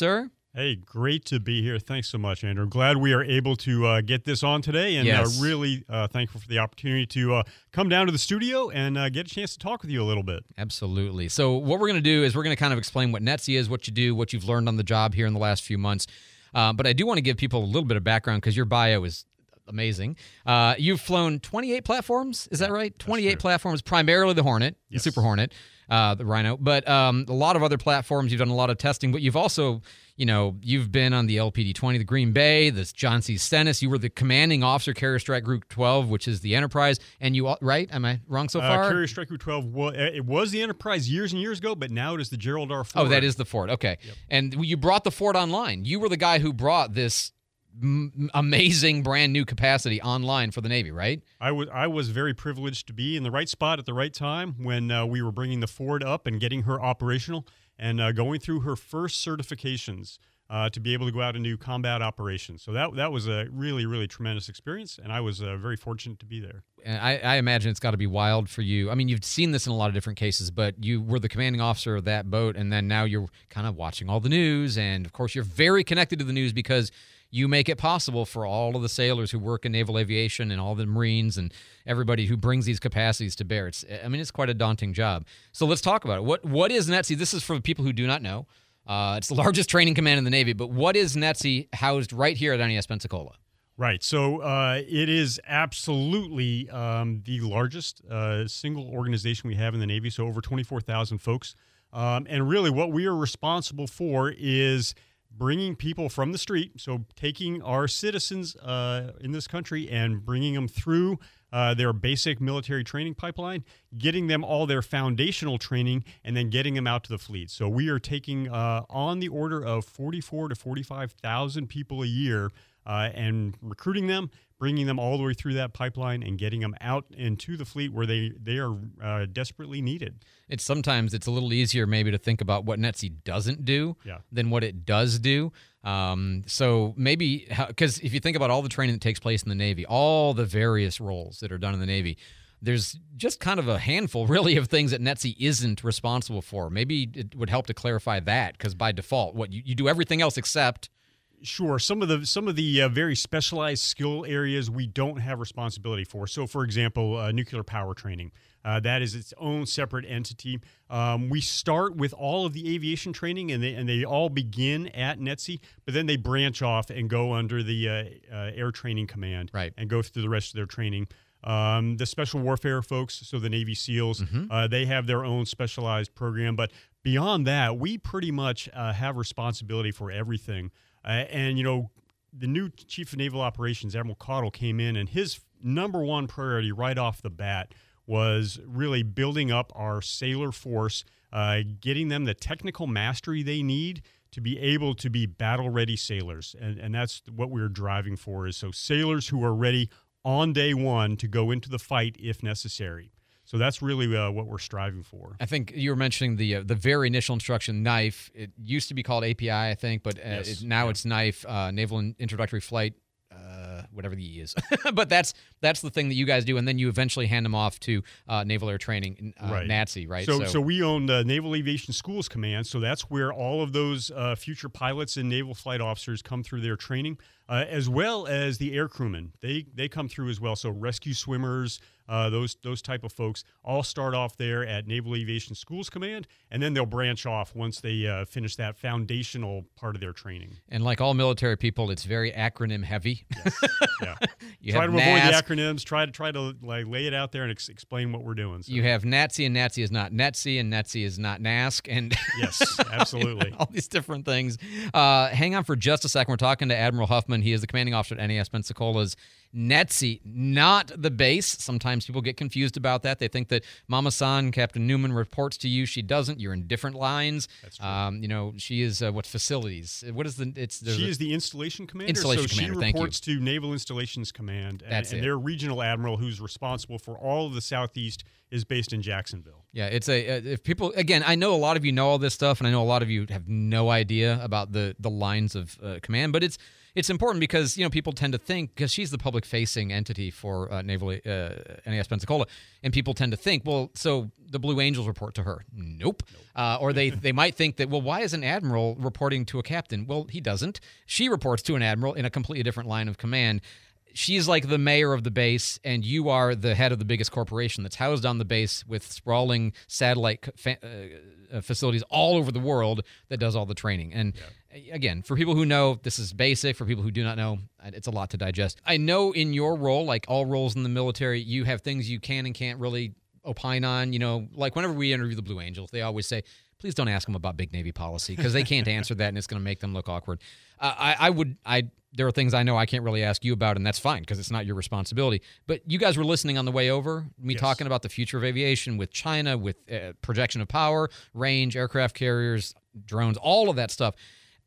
Speaker 1: Hey, great to be here. Thanks so much, Andrew. Glad we are able to uh, get this on today, and
Speaker 3: Yes.
Speaker 1: uh, really uh, thankful for the opportunity to uh, come down to the studio and uh, get a chance to talk with you a little bit.
Speaker 3: Absolutely. So what we're going to do is we're going to kind of explain what N E T S I is, what you do, what you've learned on the job here in the last few months. Uh, but I do want to give people a little bit of background because your bio is amazing. Uh, you've flown twenty-eight platforms, is that right? twenty-eight platforms, primarily the Hornet,
Speaker 1: Yes.
Speaker 3: the Super Hornet, uh, the Rhino, but um, a lot of other platforms. You've done a lot of testing, but you've also, you know, you've been on the L P D twenty, the Green Bay, this John C. Stennis. You were the commanding officer, Carrier Strike Group twelve, which is the Enterprise, and you, right? Am I wrong so far?
Speaker 1: Uh, Carrier Strike Group twelve, wa- it was the Enterprise years and years ago, but now it is the Gerald R. Ford.
Speaker 3: Oh, that is the Ford. Okay.
Speaker 1: Yep.
Speaker 3: And you brought the Ford online. You were the guy who brought this m- amazing brand new capacity online for the Navy, right?
Speaker 1: I was I was very privileged to be in the right spot at the right time when uh, we were bringing the Ford up and getting her operational and uh, going through her first certifications uh, to be able to go out and do combat operations. So that that was a really, really tremendous experience, and I was uh, very fortunate to be there.
Speaker 3: And I, I imagine it's got to be wild for you. I mean, you've seen this in a lot of different cases, but you were the commanding officer of that boat, and then now you're kind of watching all the news, and of course you're very connected to the news because you make it possible for all of the sailors who work in naval aviation and all the Marines and everybody who brings these capacities to bear. It's, I mean, it's quite a daunting job. So let's talk about it. What What is N E T S I? This is for people who do not know. Uh, it's the largest training command in the Navy, but what is N E T S I housed right here at N A S Pensacola?
Speaker 1: Right. So uh, it is absolutely um, the largest uh, single organization we have in the Navy, so over twenty-four thousand folks. Um, and really what we are responsible for is bringing people from the street, so taking our citizens uh, in this country and bringing them through uh, their basic military training pipeline, getting them all their foundational training, and then getting them out to the fleet. So we are taking uh, on the order of forty-four to forty-five thousand people a year uh, and recruiting them, bringing them all the way through that pipeline and getting them out into the fleet where they, they are uh, desperately needed.
Speaker 3: It's sometimes it's a little easier maybe to think about what N E T S I doesn't do
Speaker 1: Yeah.
Speaker 3: than what it does do. Um, so maybe, because if you think about all the training that takes place in the Navy, all the various roles that are done in the Navy, there's just kind of a handful really of things that N E T S I isn't responsible for. Maybe it would help to clarify that, because by default, what you, you do everything else except...
Speaker 1: Sure. Some of the some of the uh, very specialized skill areas we don't have responsibility for. So, for example, uh, nuclear power training. Uh, that is its own separate entity. Um, we start with all of the aviation training, and they and they all begin at N E T S I, but then they branch off and go under the uh, uh, Air Training Command,
Speaker 3: right,
Speaker 1: and go through the rest of their training. Um, the special warfare folks, so the Navy SEALs,
Speaker 3: Mm-hmm.
Speaker 1: uh, they have their own specialized program. But beyond that, we pretty much uh, have responsibility for everything. Uh, and, you know, the new Chief of Naval Operations, Admiral Caudill, came in, and his number one priority right off the bat was really building up our sailor force, uh, getting them the technical mastery they need to be able to be battle-ready sailors. And, and that's what we're driving for, is so sailors who are ready on day one to go into the fight if necessary. So that's really uh, what we're striving for.
Speaker 3: I think you were mentioning the uh, the very initial instruction, KNIFE. It used to be called A P I, I think, but uh,
Speaker 1: Yes.
Speaker 3: it, now
Speaker 1: Yeah.
Speaker 3: it's KNIFE, uh, Naval In- Introductory Flight, uh, whatever the E is. But that's that's the thing that you guys do, and then you eventually hand them off to uh, Naval Air Training, uh,
Speaker 1: Right.
Speaker 3: N A T S I, right?
Speaker 1: So, so, we own the Naval Aviation Schools Command, so that's where all of those uh, future pilots and naval flight officers come through their training, uh, as well as the air crewmen. They they come through as well. So rescue swimmers, uh, those those type of folks, all start off there at Naval Aviation Schools Command, and then they'll branch off once they uh, finish that foundational part of their training.
Speaker 3: And like all military people, it's very acronym heavy.
Speaker 1: Yes. Yeah.
Speaker 3: You
Speaker 1: try
Speaker 3: have
Speaker 1: to avoid
Speaker 3: N A S
Speaker 1: the acronyms. Try to try to like lay it out there and ex- explain what we're doing. So.
Speaker 3: You have N A T S I, and N A T S I is not N E T S I, and N E T S I is not N A S C, and
Speaker 1: yes, absolutely,
Speaker 3: you know, all these different things. Uh, hang on for just a second. We're talking to Admiral Huffman. He is the commanding officer at N A S Pensacola's N E T S I, not the base. Sometimes people get confused about that. They think that Mama San, Captain Newman, reports to you. She doesn't. You're in different lines.
Speaker 1: That's true.
Speaker 3: Um, you know, she is uh, what facilities? What is the? It's
Speaker 1: She
Speaker 3: a,
Speaker 1: is the installation commander.
Speaker 3: Installation
Speaker 1: so
Speaker 3: commander.
Speaker 1: she
Speaker 3: Thank you.
Speaker 1: reports to Naval Installations Command, and,
Speaker 3: That's
Speaker 1: and
Speaker 3: it.
Speaker 1: their regional admiral, who's responsible for all of the Southeast, is based in Jacksonville.
Speaker 3: Yeah, it's a uh, if people again. I know a lot of you know all this stuff, and I know a lot of you have no idea about the the lines of uh, command. But it's it's important because you know people tend to think because she's the public public-facing entity for uh, Naval uh, N A S Pensacola, and people tend to think, well, so the Blue Angels report to her. Nope. nope. Uh, or they, they might think that, well, why is an admiral reporting to a captain? Well, he doesn't. She reports to an admiral in a completely different line of command. She's like the mayor of the base, and you are the head of the biggest corporation that's housed on the base with sprawling satellite fa- uh, facilities all over the world that does all the training. And yeah. again, for people who know, this is basic. For people who do not know, it's a lot to digest. I know in your role, like all roles in the military, you have things you can and can't really opine on. You know, like whenever we interview the Blue Angels, they always say, please don't ask them about big Navy policy because they can't answer that and it's going to make them look awkward. Uh, I, I would, I there are things I know I can't really ask you about, and that's fine because it's not your responsibility. But you guys were listening on the way over, me yes. talking about the future of aviation with China, with uh, projection of power, range, aircraft carriers, drones, all of that stuff.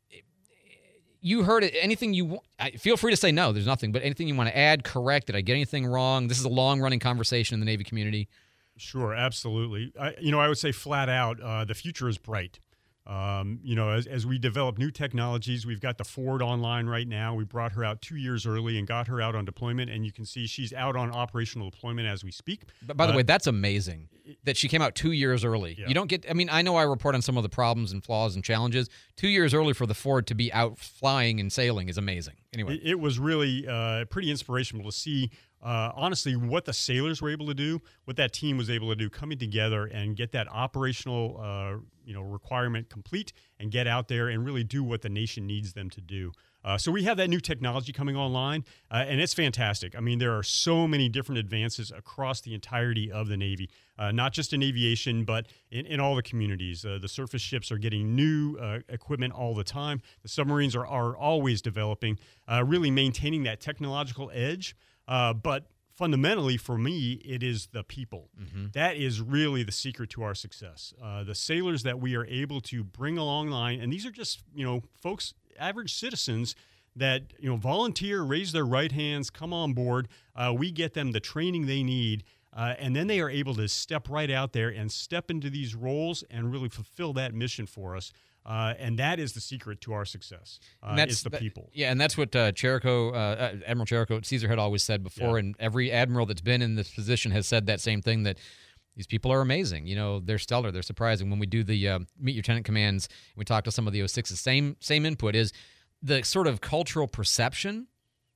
Speaker 3: You heard it. Anything you want, feel free to say no. There's nothing, but anything you want to add, correct. Did I get anything wrong? This is a long-running conversation in the Navy community.
Speaker 1: Sure, absolutely. I, you know, I would say flat out, uh, the future is bright. Um, you know, as, as we develop new technologies, we've got the Ford online right now. We brought her out two years early and got her out on deployment, and you can see she's out on operational deployment as we speak.
Speaker 3: But by the
Speaker 1: uh,
Speaker 3: way, that's amazing that she came out two years early. Yeah. You don't get, I mean, I know I report on some of the problems and flaws and challenges. Two years early for the Ford to be out flying and sailing is amazing. Anyway.
Speaker 1: It, it was really uh, pretty inspirational to see Uh, honestly, what the sailors were able to do, what that team was able to do, coming together and get that operational, uh, you know, requirement complete and get out there and really do what the nation needs them to do. Uh, so we have that new technology coming online, uh, and it's fantastic. I mean, there are so many different advances across the entirety of the Navy, uh, not just in aviation, but in, in all the communities. Uh, the surface ships are getting new uh, equipment all the time. The submarines are, are always developing, uh, really maintaining that technological edge. Uh, but fundamentally, for me, it is the people. Mm-hmm. That is really the secret to our success. Uh, the sailors that we are able to bring along the line, and these are just, you know, folks, average citizens that, you know, volunteer, raise their right hands, come on board. Uh, we get them the training they need, uh, and then they are able to step right out there and step into these roles and really fulfill that mission for us. Uh, and that is the secret to our success. Uh, it's the
Speaker 3: that,
Speaker 1: people.
Speaker 3: Yeah, and that's what uh, Cherico, uh, Admiral Cherico, Caesar had always said before, yeah. and every admiral that's been in this position has said that same thing, that these people are amazing. You know, they're stellar. They're surprising. When we do the uh, Meet Your Tenant Commands, we talk to some of the O sixes, same, same input is the sort of cultural perception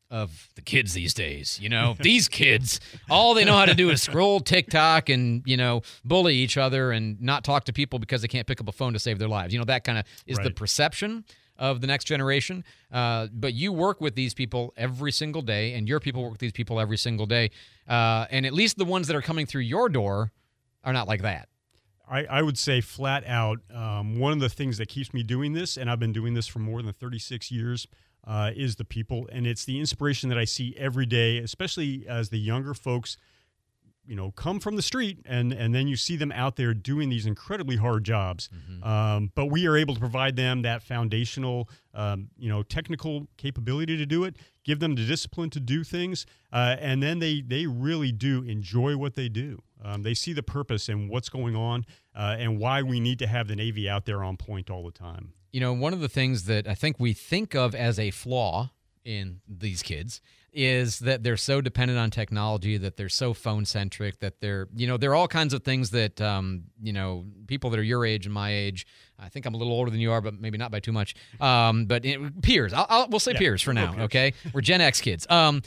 Speaker 3: of the kids these days. You know, these kids, all they know how to do is scroll TikTok and, you know, bully each other and not talk to people because they can't pick up a phone to save their lives. You know, that kind of is right. the perception of the next generation. Uh, but you work with these people every single day, and your people work with these people every single day. Uh, and at least the ones that are coming through your door are not like that.
Speaker 1: I, I would say flat out, um, one of the things that keeps me doing this, and I've been doing this for more than thirty-six years, Uh, is the people, and it's the inspiration that I see every day, especially as the younger folks, you know, come from the street, and and then you see them out there doing these incredibly hard jobs. Mm-hmm. Um, but we are able to provide them that foundational, um, you know, technical capability to do it, give them the discipline to do things, uh, and then they they really do enjoy what they do. Um, they see the purpose and what's going on, uh, and why we need to have the Navy out there on point all the time.
Speaker 3: You know, one of the things that I think we think of as a flaw in these kids is that they're so dependent on technology, that they're so phone-centric, that they're, you know, there are all kinds of things that, um, you know, people that are your age and my age, I think I'm a little older than you are, but maybe not by too much, um, but it, peers, I'll, I'll, we'll say yeah, peers for now, peers. Okay? We're Gen X kids. Um,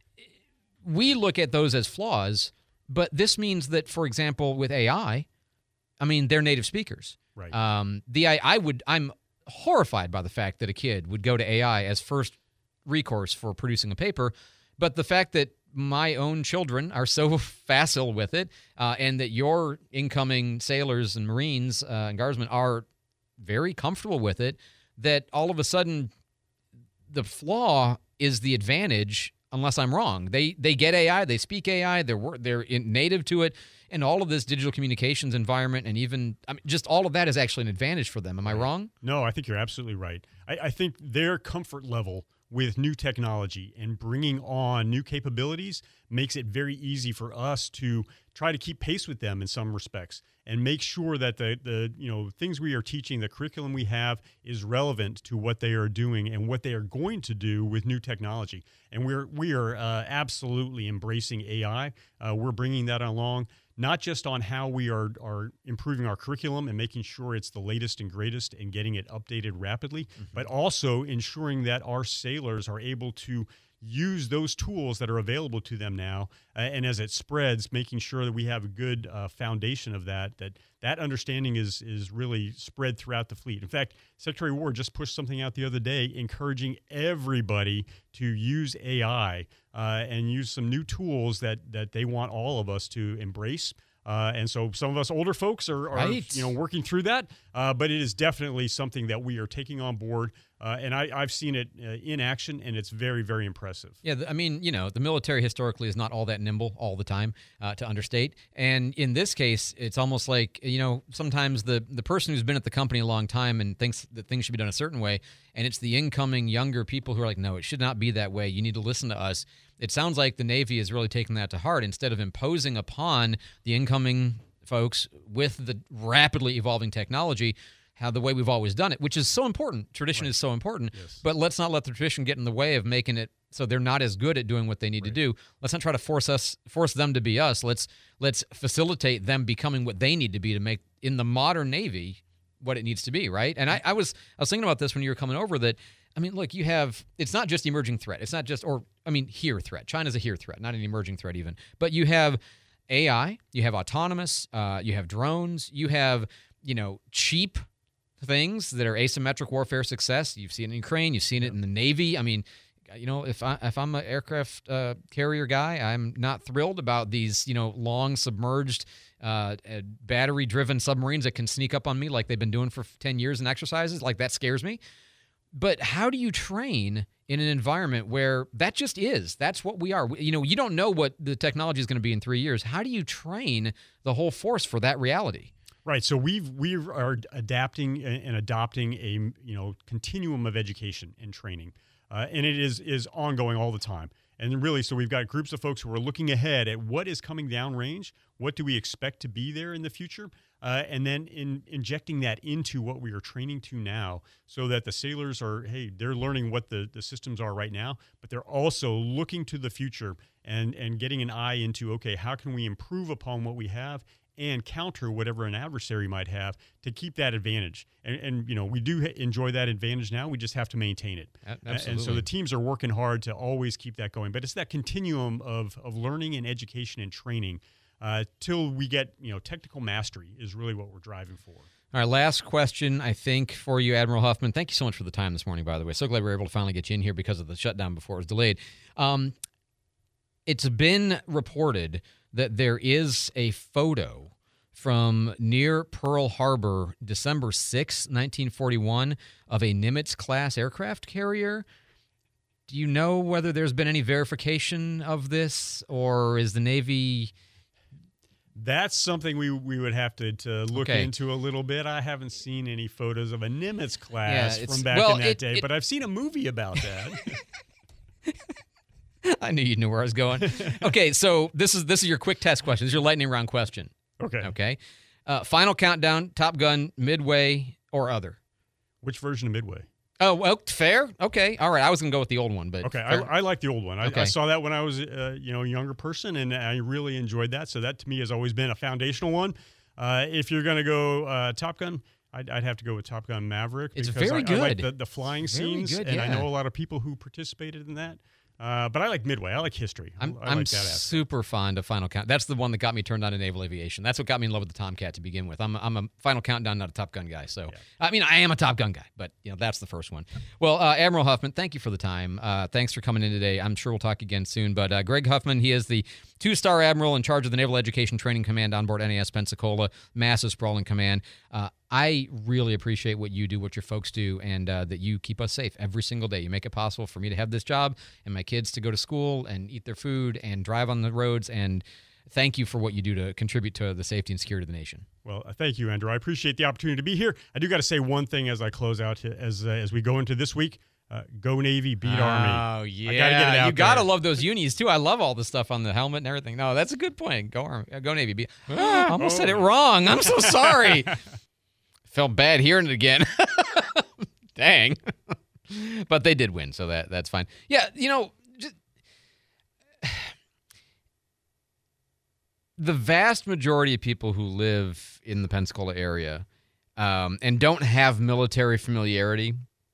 Speaker 3: we look at those as flaws, but this means that, for example, with A I, I mean, they're native speakers.
Speaker 1: Right.
Speaker 3: Um, the I, I would, I'm horrified by the fact that a kid would go to A I as first recourse for producing a paper, but the fact that my own children are so facile with it, uh, and that your incoming sailors and Marines uh, and Guardsmen are very comfortable with it, that all of a sudden the flaw is the advantage. Unless I'm wrong, they they get A I, they speak A I, they're they're in native to it, and all of this digital communications environment, and even I mean, just all of that is actually an advantage for them. Am I wrong?
Speaker 1: No, I think you're absolutely right. I, I think their comfort level with new technology and bringing on new capabilities makes it very easy for us to try to keep pace with them in some respects and make sure that the, the you know things we are teaching, the curriculum we have is relevant to what they are doing and what they are going to do with new technology. And we're we are uh, absolutely embracing A I. Uh, we're bringing that along, not just on how we are, are improving our curriculum and making sure it's the latest and greatest and getting it updated rapidly, mm-hmm. but also ensuring that our sailors are able to use those tools that are available to them now, uh, and as it spreads, making sure that we have a good uh, foundation of that, that that understanding is is really spread throughout the fleet. In fact, Secretary Ward just pushed something out the other day encouraging everybody to use A I uh, and use some new tools that that they want all of us to embrace. Uh, and so some of us older folks are, are
Speaker 3: right.
Speaker 1: you know, working through that, uh, but it is definitely something that we are taking on board. Uh, and I, I've seen it uh, in action, and it's very, very impressive.
Speaker 3: Yeah, I mean, you know, the military historically is not all that nimble all the time, uh, to understate. And in this case, it's almost like, you know, sometimes the, the person who's been at the company a long time and thinks that things should be done a certain way, and it's the incoming younger people who are like, no, it should not be that way. You need to listen to us. It sounds like the Navy is really taking that to heart instead of imposing upon the incoming folks with the rapidly evolving technology how the way we've always done it, which is so important. Tradition right. is so important, yes. but let's not let the tradition get in the way of making it so they're not as good at doing what they need right. to do. Let's not try to force us, force them to be us. Let's let's facilitate them becoming what they need to be to make in the modern Navy what it needs to be, right? And I, I was I was thinking about this when you were coming over that. I mean, look, you have, it's not just emerging threat. It's not just, or, I mean, here threat. China's a here threat, not an emerging threat even. But you have A I, you have autonomous, uh, you have drones, you have, you know, cheap things that are asymmetric warfare success. You've seen it in Ukraine, you've seen it in the Navy. I mean, you know, if, I, if I'm an aircraft uh, carrier guy, I'm not thrilled about these, you know, long submerged uh, battery-driven submarines that can sneak up on me like they've been doing for ten years in exercises. Like, that scares me. But how do you train in an environment where that just is? That's what we are. You know, you don't know what the technology is going to be in three years. How do you train the whole force for that reality?
Speaker 1: Right. So we've we are adapting and adopting a you know continuum of education and training, uh, and it is is ongoing all the time. And really, so we've got groups of folks who are looking ahead at what is coming downrange, what do we expect to be there in the future, uh, and then in injecting that into what we are training to now, so that the sailors are, hey, they're learning what the, the systems are right now, but they're also looking to the future and and getting an eye into, okay, how can we improve upon what we have and counter whatever an adversary might have to keep that advantage. And, and you know, we do enjoy that advantage now. We just have to maintain it.
Speaker 3: Absolutely.
Speaker 1: And so the teams are working hard to always keep that going. But it's that continuum of of learning and education and training uh, till we get, you know, technical mastery is really what we're driving for.
Speaker 3: All right, last question, I think, for you, Admiral Huffman. Thank you so much for the time this morning, by the way. So glad we were able to finally get you in here because of the shutdown before it was delayed. Um, it's been reported that there is a photo from near Pearl Harbor, December sixth, nineteen forty-one, of a Nimitz-class aircraft carrier. Do you know whether there's been any verification of this, or is the Navy...
Speaker 1: That's something we we would have to, to look
Speaker 3: okay.
Speaker 1: into a little bit. I haven't seen any photos of a Nimitz class
Speaker 3: yeah,
Speaker 1: from back
Speaker 3: well,
Speaker 1: in that
Speaker 3: it,
Speaker 1: day,
Speaker 3: it,
Speaker 1: but I've seen a movie about that.
Speaker 3: I knew you knew where I was going. Okay, so this is this is your quick test question. This is your lightning round question.
Speaker 1: Okay.
Speaker 3: Okay. Uh, final countdown, Top Gun, Midway, or other?
Speaker 1: Which version of Midway?
Speaker 3: Oh, well, fair. Okay. All right. I was going to go with the old one, but
Speaker 1: okay. I, I like the old one. I,
Speaker 3: okay.
Speaker 1: I saw that when I was, uh, you know, a younger person, and I really enjoyed that. So that to me has always been a foundational one. Uh, if you're going to go uh, Top Gun, I'd, I'd have to go with Top Gun Maverick.
Speaker 3: It's
Speaker 1: because
Speaker 3: very
Speaker 1: I,
Speaker 3: good.
Speaker 1: I like the, the flying
Speaker 3: very
Speaker 1: scenes,
Speaker 3: good,
Speaker 1: and
Speaker 3: yeah.
Speaker 1: I know a lot of people who participated in that. Uh, but I like Midway. I like history.
Speaker 3: I'm,
Speaker 1: I
Speaker 3: I'm
Speaker 1: like that aspect.
Speaker 3: super fond of Final Count. That's the one that got me turned on to naval aviation. That's what got me in love with the Tomcat to begin with. I'm, I'm a Final Countdown, not a Top Gun guy. So, yeah. I mean, I am a Top Gun guy, but you know that's the first one. Well, uh, Admiral Huffman, thank you for the time. Uh, thanks for coming in today. I'm sure we'll talk again soon. But uh, Greg Huffman, he is the two-star admiral in charge of the Naval Education Training Command on board N A S Pensacola, massive sprawling command. Uh, I really appreciate what you do, what your folks do, and uh, that you keep us safe every single day. You make it possible for me to have this job and my kids to go to school and eat their food and drive on the roads. And thank you for what you do to contribute to the safety and security of the nation.
Speaker 1: Well, uh, thank you, Andrew. I appreciate the opportunity to be here. I do got to say one thing as I close out, as uh, as we go into this week. Uh, go Navy, beat
Speaker 3: oh,
Speaker 1: Army.
Speaker 3: Oh, yeah.
Speaker 1: I gotta get it out
Speaker 3: you got to
Speaker 1: there.
Speaker 3: love those unis, too. I love all the stuff on the helmet and everything. No, that's a good point. Go Army. Go Navy. Beat. I almost oh. said it wrong. I'm so sorry. Felt bad hearing it again. Dang. But they did win, so that that's fine. Yeah, you know, just, the vast majority of people who live in the Pensacola area um, and don't have military familiarity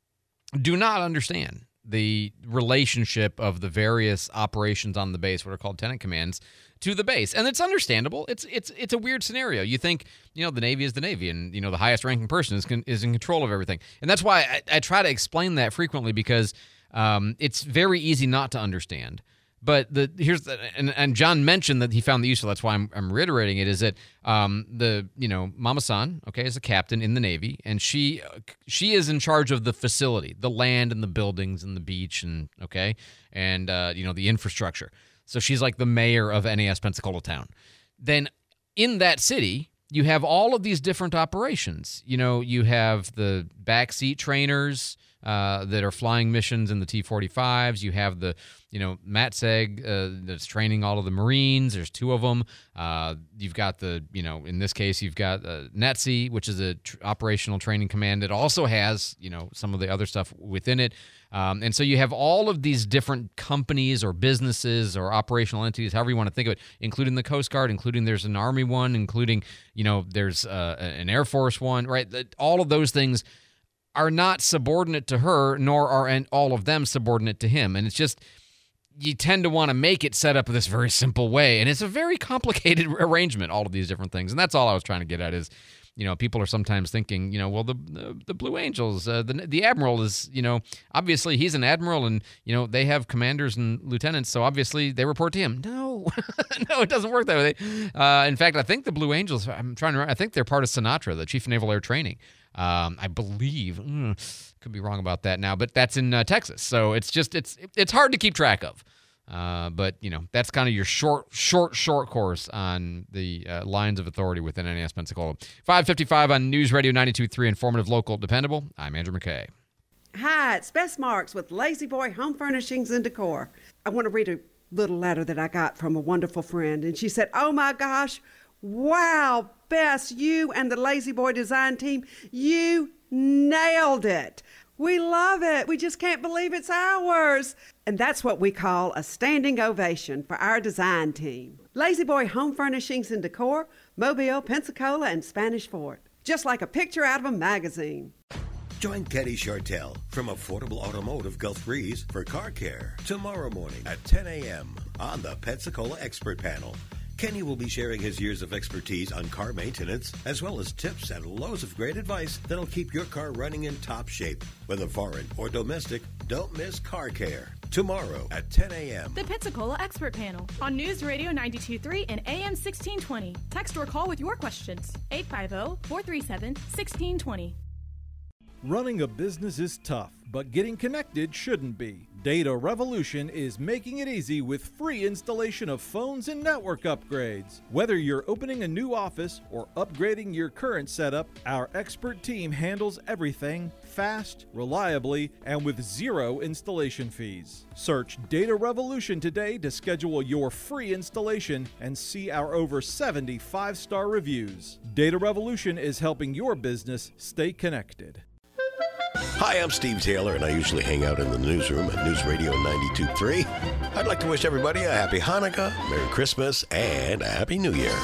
Speaker 3: do not understand the relationship of the various operations on the base, what are called tenant commands, to the base. And it's understandable. It's it's it's a weird scenario. You think, you know, the Navy is the Navy, and, you know, the highest ranking person is con- is in control of everything. And that's why I, I try to explain that frequently, because um, it's very easy not to understand. But the here's the, and, and John mentioned that he found the useful. That's why I'm, I'm reiterating it. Is that um, the you know Mama San, okay, is a captain in the Navy, and she she is in charge of the facility, the land and the buildings and the beach, and okay, and uh, you know the infrastructure. So she's like the mayor of N A S Pensacola town. Then in that city, you have all of these different operations. You know, you have the backseat trainers uh, that are flying missions in the T forty-fives. You have the You know, MATSEG uh, that's training all of the Marines. There's two of them. Uh, you've got the, you know, in this case, you've got uh, N E T S I, which is a tr- operational training command. It also has, you know, some of the other stuff within it. Um, and so you have all of these different companies or businesses or operational entities, however you want to think of it, including the Coast Guard, including there's an Army one, including, you know, there's uh, an Air Force one, right? All of those things are not subordinate to her, nor are and all of them subordinate to him. And it's just, you tend to want to make it set up this very simple way, and it's a very complicated arrangement, all of these different things. And that's all I was trying to get at is, you know, people are sometimes thinking, you know, well, the the, the Blue Angels, uh, the the Admiral is, you know, obviously he's an Admiral, and, you know, they have commanders and lieutenants, so obviously they report to him. No, no, it doesn't work that way. Uh, in fact, I think the Blue Angels, I'm trying to remember, I think they're part of Sinatra, the Chief of Naval Air Training. Um, I believe, mm, could be wrong about that now, but that's in uh, Texas. So it's just, it's it's hard to keep track of. Uh, but, you know, that's kind of your short, short, short course on the uh, lines of authority within N A S Pensacola. five fifty-five on News Radio ninety-two point three, informative, local, dependable. I'm Andrew McKay.
Speaker 4: Hi, it's Bess Marks with Lazy Boy Home Furnishings and Decor. I want to read a little letter that I got from a wonderful friend, and she said, oh my gosh, wow, Bess, you and the Lazy Boy design team, you nailed it. We love it. We just can't believe it's ours. And that's what we call a standing ovation for our design team. Lazy Boy Home Furnishings and Decor, Mobile, Pensacola, and Spanish Fort. Just like a picture out of a magazine.
Speaker 11: Join Kenny Chartel from Affordable Automotive Gulf Breeze for car care tomorrow morning at ten a.m. on the Pensacola Expert Panel. Kenny will be sharing his years of expertise on car maintenance, as well as tips and loads of great advice that'll keep your car running in top shape. Whether foreign or domestic, don't miss car care. Tomorrow at ten a.m.
Speaker 12: The Pensacola Expert Panel on News Radio ninety-two point three and A M sixteen twenty. Text or call with your questions. eight five zero, four three seven, one six two zero.
Speaker 6: Running a business is tough, but getting connected shouldn't be. Data Revolution is making it easy with free installation of phones and network upgrades. Whether you're opening a new office or upgrading your current setup, our expert team handles everything fast, reliably, and with zero installation fees. Search Data Revolution today to schedule your free installation and see our over seventy five-star reviews. Data Revolution is helping your business stay connected.
Speaker 11: Hi, I'm Steve Taylor, and I usually hang out in the newsroom at News Radio ninety-two point three. I'd like to wish everybody a happy Hanukkah, Merry Christmas, and a Happy New Year.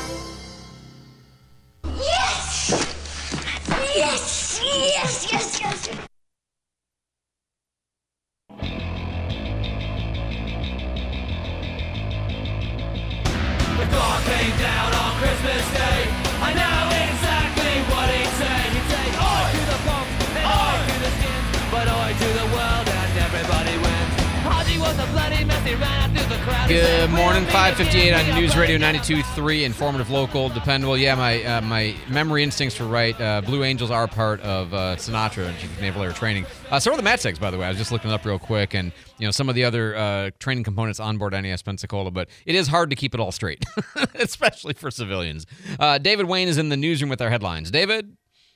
Speaker 22: Yes! Yes! Yes, yes, yes!
Speaker 16: The dog came down on Christmas Day. I know exactly what he'd say. He'd say, I to the pump, and I to the skins, but I to the world, and everybody wins. Haji was a bloody mess, he ran through the crowd.
Speaker 3: Good morning, five fifty-eight on News Radio ninety-two point three, informative, local, dependable. Yeah, my uh, my memory instincts were right. Uh, Blue Angels are part of uh, Sinatra and Chief of Naval Air Training. Uh, so are the MATSEGs, by the way. I was just looking it up real quick, and you know some of the other uh, training components on board N A S Pensacola, but it is hard to keep it all straight, especially for civilians. Uh, David Wayne is in the newsroom with our headlines. David?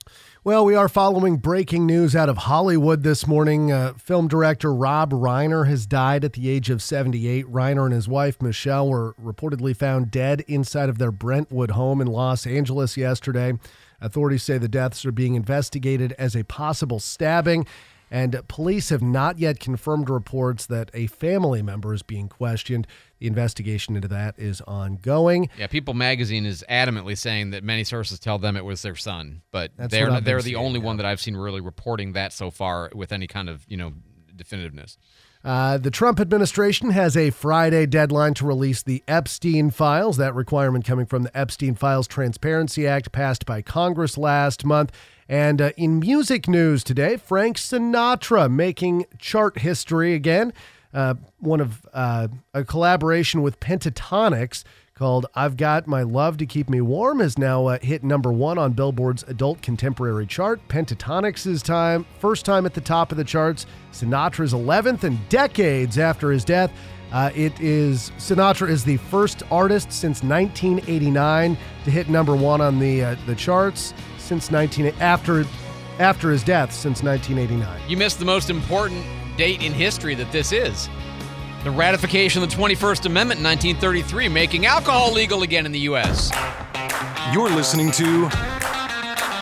Speaker 17: Well, we are following breaking news out of Hollywood this morning. Uh, film director Rob Reiner has died at the age of seventy-eight. Reiner and his wife, Michelle, were reportedly found dead inside of their Brentwood home in Los Angeles yesterday. Authorities say the deaths are being investigated as a possible stabbing, and police have not yet confirmed reports that a family member is being questioned. The investigation into that is ongoing.
Speaker 3: Yeah, People magazine is adamantly saying that many sources tell them it was their son, but
Speaker 17: That's
Speaker 3: they're
Speaker 17: what I've
Speaker 3: they're
Speaker 17: been
Speaker 3: the
Speaker 17: seeing,
Speaker 3: only
Speaker 17: yeah.
Speaker 3: one that I've seen really reporting that so far with any kind of, you know, definitiveness.
Speaker 17: Uh, the Trump administration has a Friday deadline to release the Epstein files. That requirement coming from the Epstein Files Transparency Act passed by Congress last month. And uh, in music news today, Frank Sinatra making chart history again. Uh, one of uh, a collaboration with Pentatonix called I've Got My Love to Keep Me Warm has now uh, hit number one on Billboard's adult contemporary chart. Pentatonix's time, first time at the top of the charts. Sinatra's eleventh, and decades after his death. Uh, it is Sinatra is the first artist since nineteen eighty-nine to hit number one on the uh, the charts since nineteen after after his death since nineteen eighty-nine.
Speaker 3: You missed the most important date in history that this is. The ratification of the twenty-first Amendment in nineteen thirty-three, making alcohol legal again in the U S.
Speaker 7: You're listening to